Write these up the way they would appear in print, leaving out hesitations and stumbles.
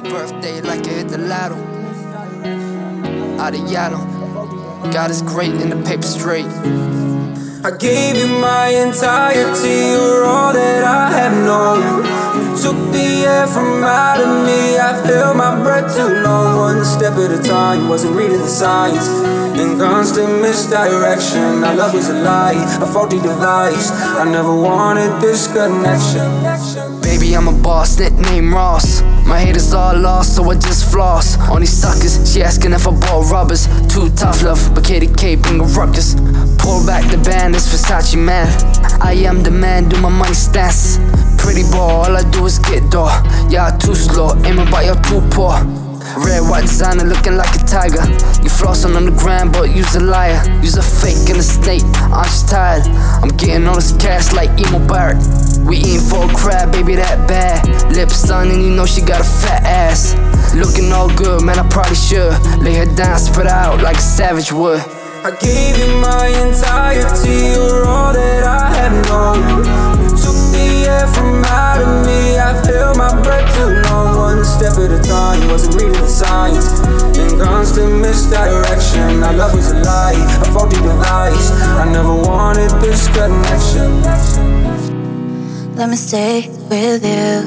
birthday like I hit the lotto. Out of Yalo, God is great and the paper straight. I gave you my entirety, you're all that I have known. You took the air from out of me, I held my breath too long. One step at a time, wasn't reading the signs. In constant misdirection, our love was a lie, a faulty device. I never wanted this connection. Baby, I'm a boss, nickname Ross. My haters all lost, so I just floss. On these suckers, she asking if I bought rubbers. Too tough love, but KDK bring a ruckus. Pull back the band, it's Versace man. I am the man, do my money stance. Pretty boy, all I do is get door. Y'all too slow, aiming but y'all too poor. Red, white designer looking like a tiger. You flossing on the ground, but you's a liar. You's a fake and a snake, I'm just tired. I'm getting all this cash like Emo Barrett. We eating for a crab, baby, that bad. Lips done and you know she got a fat ass. Looking all good, man, I probably should lay her down, spread her out like a savage would. I gave you my entirety, you're all that I have known. You took the air from out of me, I held my breath too long. One step at a time, wasn't reading the signs. In constant misdirection, our love was a lie, a faulty device. I never wanted this connection. Let me stay with you,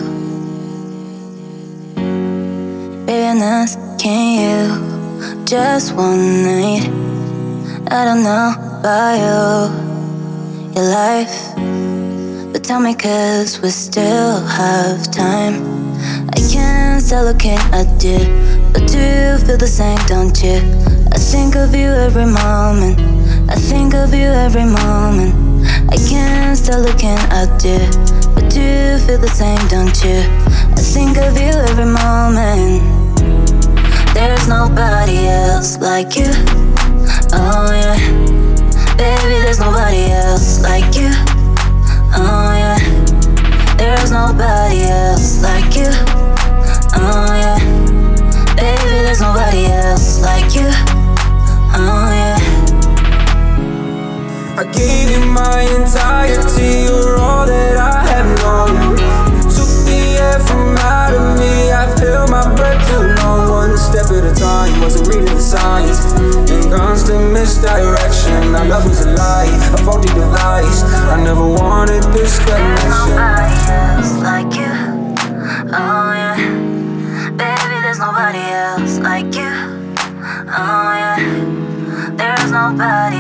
baby, and asking you just one night. I don't know about you, your life, but tell me, cause we still have time. I can't stop looking at you, but do you feel the same, don't you? I think of you every moment, I think of you every moment. I can't stop looking at you, but do you feel the same, don't you? I think of you every moment. There's nobody else like you. Oh yeah, baby, there's nobody else like you. Oh yeah, there's nobody else like you. Oh yeah, baby, there's nobody else like you. Oh yeah. I gave you my entirety, you're all that I have known. You took the air from out of me, I held my breath too long. One step at a time, wasn't reading the signs. In constant misdirection, our love was a lie, a faulty device. I never wanted this connection. Nobody else like you. Oh yeah, baby, there's nobody else like you. Oh yeah, there's nobody